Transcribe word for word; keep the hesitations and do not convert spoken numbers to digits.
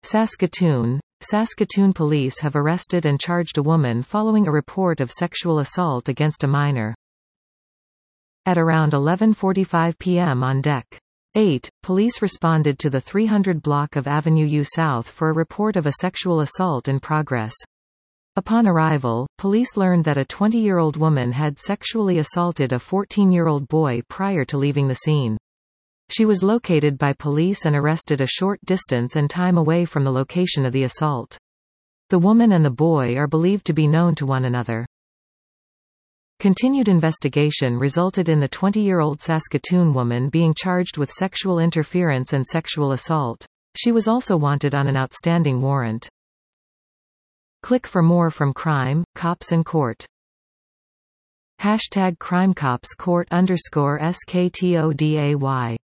Saskatoon. Saskatoon police have arrested and charged a woman following a report of sexual assault against a minor. At around eleven forty-five p m on Deck eight, police responded to the three hundred block of Avenue U South for a report of a sexual assault in progress. Upon arrival, police learned that a twenty-year-old woman had sexually assaulted a fourteen-year-old boy prior to leaving the scene. She was located by police and arrested a short distance and time away from the location of the assault. The woman and the boy are believed to be known to one another. Continued investigation resulted in the twenty-year-old Saskatoon woman being charged with sexual interference and sexual assault. She was also wanted on an outstanding warrant. Click for more from Crime, Cops and Court. Hashtag CrimeCopsCourt underscore S K T O D A Y